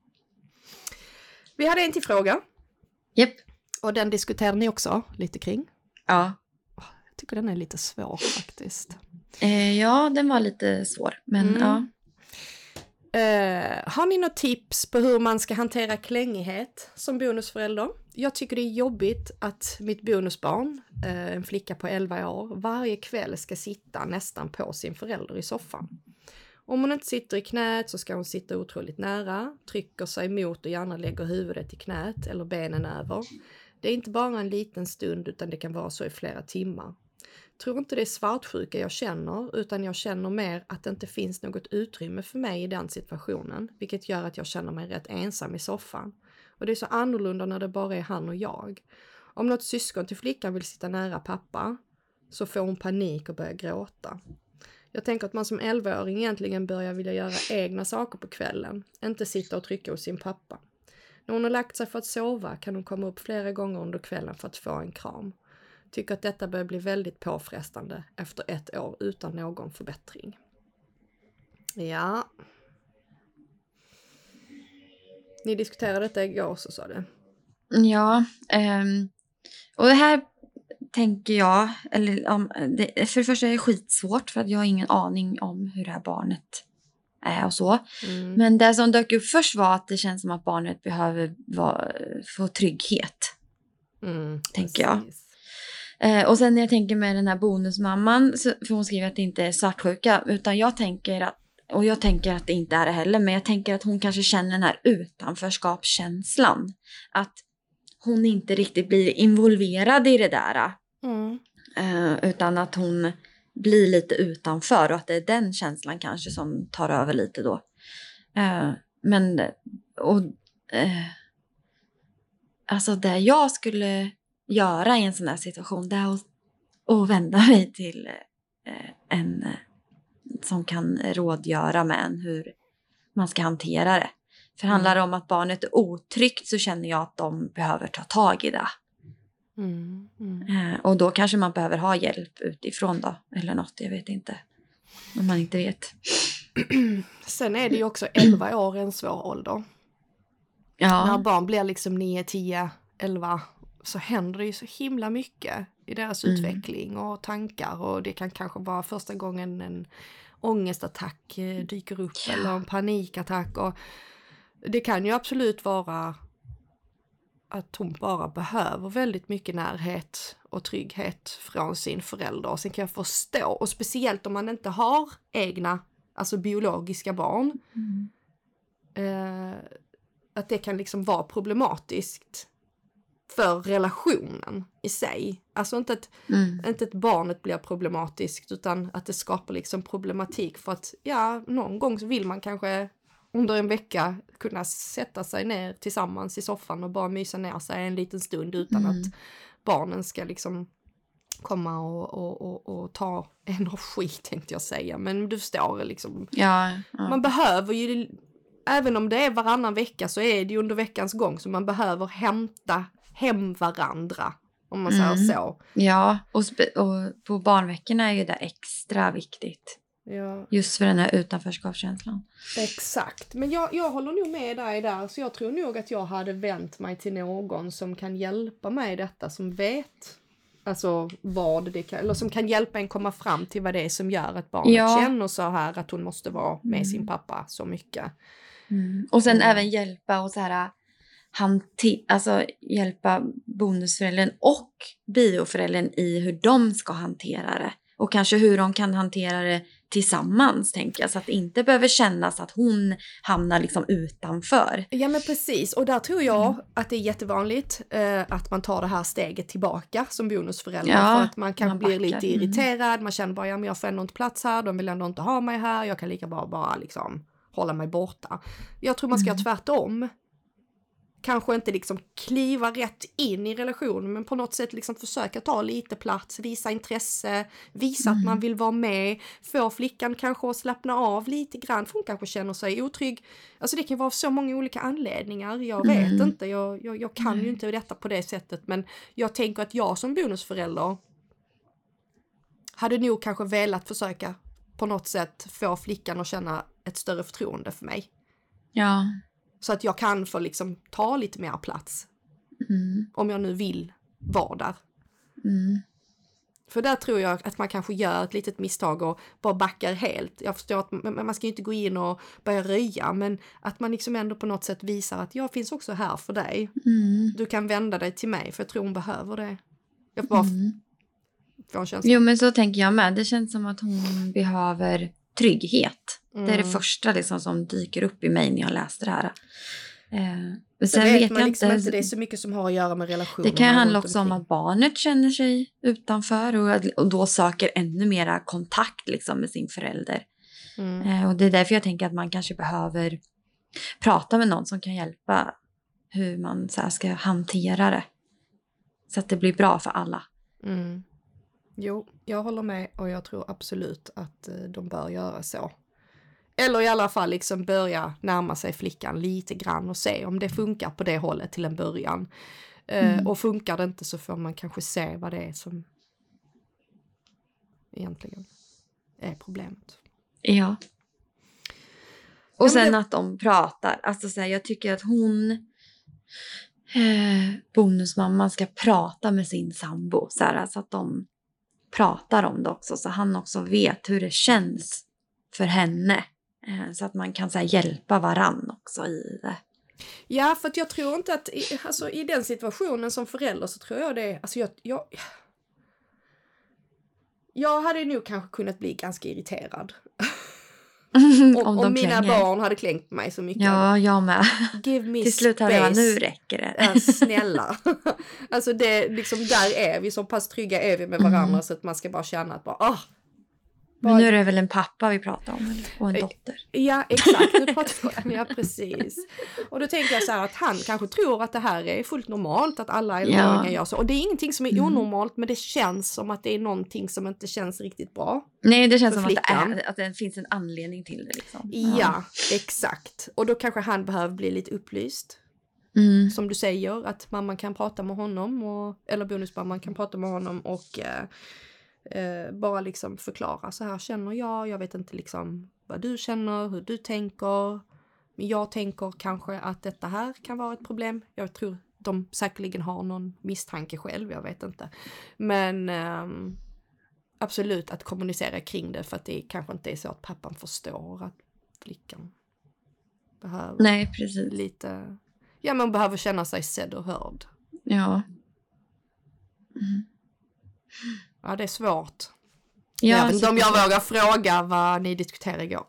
Vi hade en till fråga. Japp. Och den diskuterade ni också lite kring. Ja. Jag tycker den är lite svår faktiskt. Eh, ja, den var lite svår. Men Mm. ja. Eh, har ni något tips på hur man ska hantera klängighet som bonusförälder? Jag tycker det är jobbigt att mitt bonusbarn, eh, en flicka på elva år, varje kväll ska sitta nästan på sin förälder i soffan. Om hon inte sitter i knät så ska hon sitta otroligt nära, trycker sig mot och gärna lägger huvudet i knät eller benen över. Det är inte bara en liten stund utan det kan vara så i flera timmar. Tror inte det är svartsjuka jag känner, utan jag känner mer att det inte finns något utrymme för mig i den situationen, vilket gör att jag känner mig rätt ensam i soffan. Och det är så annorlunda när det bara är han och jag. Om något syskon till flickan vill sitta nära pappa så får hon panik och börjar gråta. Jag tänker att man som elvaåring egentligen börjar vilja göra egna saker på kvällen, inte sitta och trycka hos sin pappa. När hon har lagt sig för att sova kan hon komma upp flera gånger under kvällen för att få en kram. Tycker att detta börjar bli väldigt påfrestande efter ett år utan någon förbättring. Ja. Ni diskuterade detta igår, så sa det. Ja. ehm, och det här tänker jag, eller om, det, för det första är det skitsvårt för att jag har ingen aning om hur det här barnet är och så. Mm. Men det som dök upp först var att det känns som att barnet behöver vara, få trygghet. Mm, tänker jag. precis. Eh, och sen när jag tänker med den här bonusmamman, så, för hon skriver att det inte är svartsjuka, utan jag tänker att, och jag tänker att det inte är det heller, men jag tänker att hon kanske känner den här utanförskapskänslan. Att hon inte riktigt blir involverad i det där. Mm. Eh, utan att hon blir lite utanför och att det är den känslan kanske som tar över lite då. Eh, men, och eh, alltså det jag skulle göra i en sån här situation, det är att, att vända mig till eh, en eh, som kan rådgöra med en hur man ska hantera det. För Mm. handlar det om att barnet är otryggt så känner jag att de behöver ta tag i det. Mm. Mm. Eh, och då kanske man behöver ha hjälp utifrån då. Eller något, jag vet inte. Om man inte vet. Sen är det ju också elva år en svår ålder. Ja. När barn blir liksom nio, tio, elva så händer det ju så himla mycket i deras Mm. utveckling och tankar. Och det kan kanske vara första gången en ångestattack eh, dyker upp Ja. eller en panikattack. Och det kan ju absolut vara att hon bara behöver väldigt mycket närhet och trygghet från sin förälder. Och sen kan jag förstå, och speciellt om man inte har egna, alltså biologiska barn, Mm. eh, att det kan liksom vara problematiskt för relationen i sig. Alltså inte att, Mm. inte att barnet blir problematiskt, utan att det skapar liksom problematik för att ja, någon gång så vill man kanske under en vecka kunna sätta sig ner tillsammans i soffan och bara mysa ner sig en liten stund utan Mm. att barnen ska liksom komma och, och, och, och ta energi, tänkte jag säga. Men du förstår liksom. Ja, ja. Man behöver ju, även om det är varannan vecka så är det ju under veckans gång, så man behöver hämta hem varandra, om man Mm. säger så. Ja, och, spe- och på barnveckorna är ju det extra viktigt. Ja. Just för den här utanförskapskänslan. Exakt. Men jag, jag håller nog med dig där. Så jag tror nog att jag hade vänt mig till någon som kan hjälpa mig i detta. Som vet alltså vad det kan, eller som kan hjälpa en komma fram till vad det är som gör att barnet Ja. känner så här. Att hon måste vara med mm. sin pappa så mycket. Mm. Och sen mm. även hjälpa och så här... Hanti- alltså hjälpa bonusföräldern och bioföräldern i hur de ska hantera det. Och kanske hur de kan hantera det tillsammans, tänker jag. Så att det inte behöver kännas att hon hamnar liksom utanför. Ja, men precis. Och där tror jag mm. att det är jättevanligt eh, att man tar det här steget tillbaka som bonusförälder. Ja, för att man kan man bli lite irriterad. Mm. Man känner bara, ja men jag får ändå inte plats här. De vill ändå inte ha mig här. Jag kan lika bra bara liksom hålla mig borta. Jag tror man ska mm. göra tvärtom. Kanske inte liksom kliva rätt in i relationen, men på något sätt liksom försöka ta lite plats, visa intresse, visa mm. att man vill vara med, få flickan kanske att slappna av lite grann, för hon kanske känner sig otrygg. Alltså det kan vara så många olika anledningar, jag vet mm. inte, jag, jag, jag kan mm. ju inte detta på det sättet, men jag tänker att jag som bonusförälder hade nog kanske velat försöka på något sätt få flickan att känna ett större förtroende för mig. Ja. Så att jag kan få liksom ta lite mer plats. Mm. Om jag nu vill vara där. Mm. För där tror jag att man kanske gör ett litet misstag och bara backar helt. Jag förstår att man ska ju inte gå in och börja röja. Men att man liksom ändå på något sätt visar att jag finns också här för dig. Mm. Du kan vända dig till mig, för jag tror hon behöver det. Jag bara mm. får en känsla. Jo, men så tänker jag med. Det känns som att hon behöver trygghet. Mm. Det är det första liksom som dyker upp i mig när jag läste det här. Eh, men sen vet, vet man jag liksom inte. inte. Det är så mycket som har att göra med relationer. Det kan handla också om att barnet känner sig utanför. Och, och då söker ännu mera kontakt liksom med sin förälder. Mm. Eh, och det är därför jag tänker att man kanske behöver prata med någon som kan hjälpa hur man så här ska hantera det. Så att det blir bra för alla. Mm. Jo, jag håller med, och jag tror absolut att de bör göra så. Eller i alla fall liksom börja närma sig flickan lite grann och se om det funkar på det hållet till en början. Mm. Uh, och funkar det inte så får man kanske se vad det är som egentligen är problemet. Ja. Och ja, sen det... att de pratar. Alltså så här, jag tycker att hon... Eh, bonusmamman ska prata med sin sambo. Så här, alltså att de pratar om det också. Så han också vet hur det känns för henne. Eh, så att man kan så här, hjälpa varann också i det. Ja, för att jag tror inte att i, alltså, i den situationen som förälder så tror jag det. Alltså jag, jag, jag hade nog kanske kunnat bli ganska irriterad. om om, om mina klänger. Barn hade klängt på mig så mycket. Ja, jag med. Give me till slut hade jag, nu räcker det. Ja, snälla. Alltså det, liksom, där är vi så pass trygga är vi med varandra mm. så att man ska bara känna att bara, ah, men nu är det väl en pappa vi pratar om, och en dotter. Ja, exakt. Nu pratar vi, ja, precis. Och då tänker jag så här att han kanske tror att det här är fullt normalt, att alla elvaåringar ja. gör så. Och det är ingenting som är mm. onormalt, men det känns som att det är någonting som inte känns riktigt bra. Nej, det känns som att det, är, att det finns en anledning till det. Liksom. Ja, ja, exakt. Och då kanske han behöver bli lite upplyst. Mm. Som du säger, att mamman kan prata med honom, och, eller bonusmamman kan prata med honom och... Eh, Eh, bara liksom förklara, så här känner jag, jag vet inte liksom vad du känner, hur du tänker, men jag tänker kanske att detta här kan vara ett problem. Jag tror de säkerligen har någon misstanke själv, jag vet inte, men eh, absolut att kommunicera kring det, för att det kanske inte är så att pappan förstår att flickan behöver Nej, precis. lite, ja, man behöver känna sig sedd och hörd. Ja. Mm. Ja, det är svårt. Ja, jag vet inte om jag vågar fråga vad ni diskuterade igår.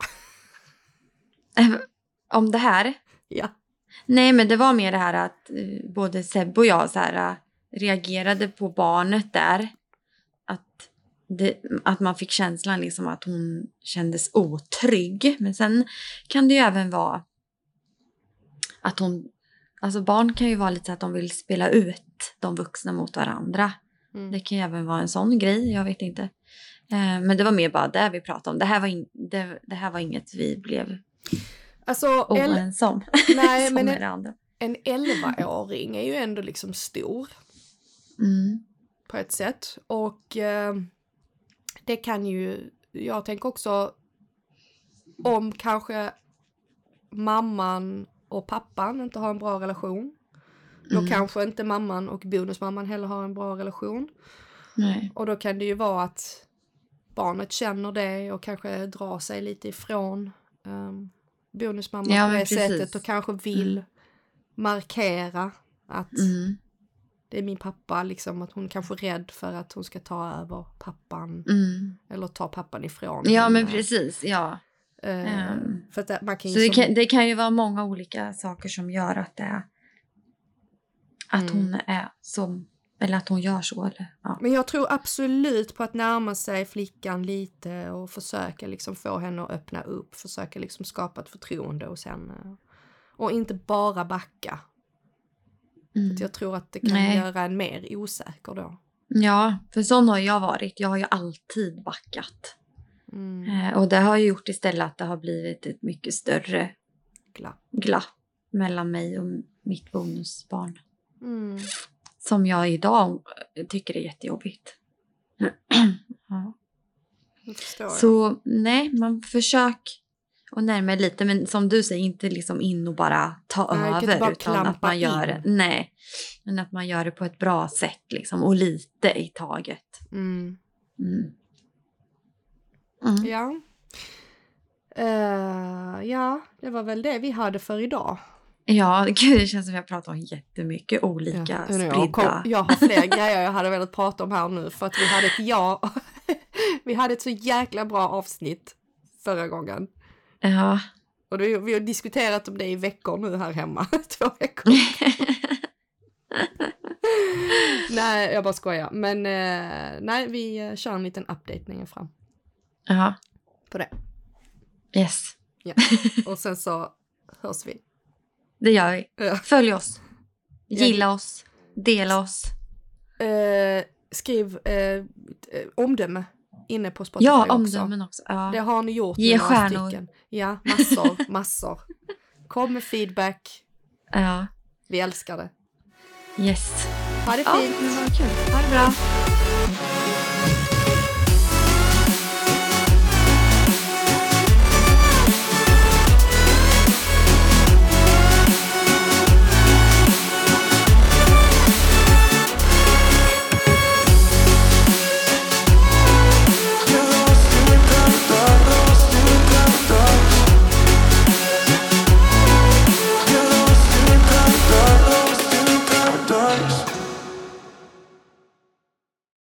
Om det här? Ja. Nej, men det var mer det här att uh, både Seb och jag så här, uh, reagerade på barnet där. Att, det, att man fick känslan liksom att hon kändes otrygg. Men sen kan det ju även vara att hon... Alltså barn kan ju vara lite så att de vill spela ut de vuxna mot varandra. Mm. Det kan ju även vara en sån grej, jag vet inte. Eh, men det var mer bara det vi pratade om. Det här var, in, det, det här var inget vi blev alltså, oense om. Nej, men en, en elvaåring är ju ändå liksom stor. Mm. På ett sätt. Och eh, det kan ju, jag tänker också om kanske mamman och pappan inte har en bra relation. Då mm. kanske inte mamman och bonusmamman heller har en bra relation. Nej. Och då kan det ju vara att barnet känner det och kanske drar sig lite ifrån um, bonusmamman ja, på det precis. sättet och kanske vill mm. markera att mm. det är min pappa, liksom att hon kanske är rädd för att hon ska ta över pappan mm. eller ta pappan ifrån ja henne. men precis, ja. Uh, um, för att det, man kan ju så det, som... kan, det kan ju vara många olika saker som gör att det är att mm. hon är som, eller att hon gör så. Eller, ja. Men jag tror absolut på att närma sig flickan lite och försöka liksom få henne att öppna upp. Försöka liksom skapa ett förtroende hos henne. Och inte bara backa. Mm. För jag tror att det kan Nej. göra en mer osäker då. Ja, för sån har jag varit. Jag har ju alltid backat. Mm. Eh, och det har ju gjort istället att det har blivit ett mycket större glapp, glapp mellan mig och mitt bonusbarn. Mm. Som jag idag tycker är jättejobbigt. ja. Jag. Så nej, man försöker att närma lite. Men som du säger, inte liksom in och bara ta nej, över. Bara utan att man gör det. Nej, men att man gör det på ett bra sätt. Liksom, och lite i taget. Mm. Mm. Mm. Ja. Uh, ja, det var väl det vi hade för idag. Ja, gud, det känns som vi har pratat om jättemycket olika ja, spridda. Jag, kom, jag har fler grejer jag hade velat prata om här nu. För att vi hade ett ja. Vi hade ett så jäkla bra avsnitt förra gången. Ja. Och vi, vi har diskuterat om det i veckor nu här hemma. Två veckor. Nej, jag bara skojar. Men eh, nej, vi kör en liten update längre fram. Ja. På det. Yes. Ja. Och sen så hörs vi. Det gör vi. Ja. Följ oss. Gilla jag... oss. Dela oss. Eh, skriv eh, omdöme inne på Spotify ja, också. Omdömen också. Ja. Det har ni gjort. Ge stjärnor. Stycken. Ja, massor, massor. Kom med feedback. Ja. Vi älskar det. Yes. Ha det ja, fint. Det var kul. Ha det bra.